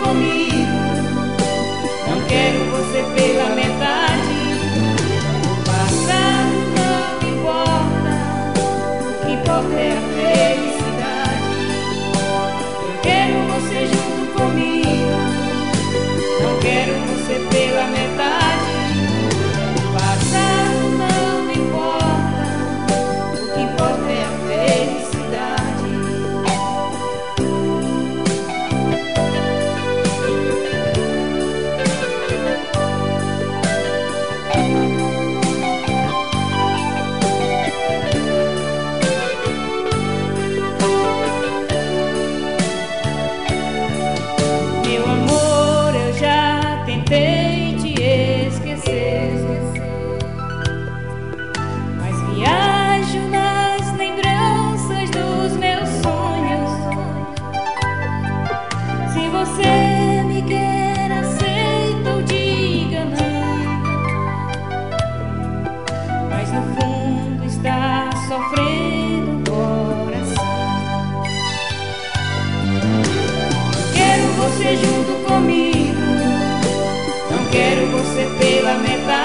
comigo. Não quero você pela metade. O passado não importa, o que importa é a felicidade. Eu quero você junto comigo. Não quero você pela metade. O passado não importa, o que importa é a felicidade. Tentei te esquecer, mas viajo nas lembranças dos meus sonhos. Se você me quer, aceita ou diga não, mas no fundo está sofrendo o coração. Quero você junto comigo. Não quero você pela metade.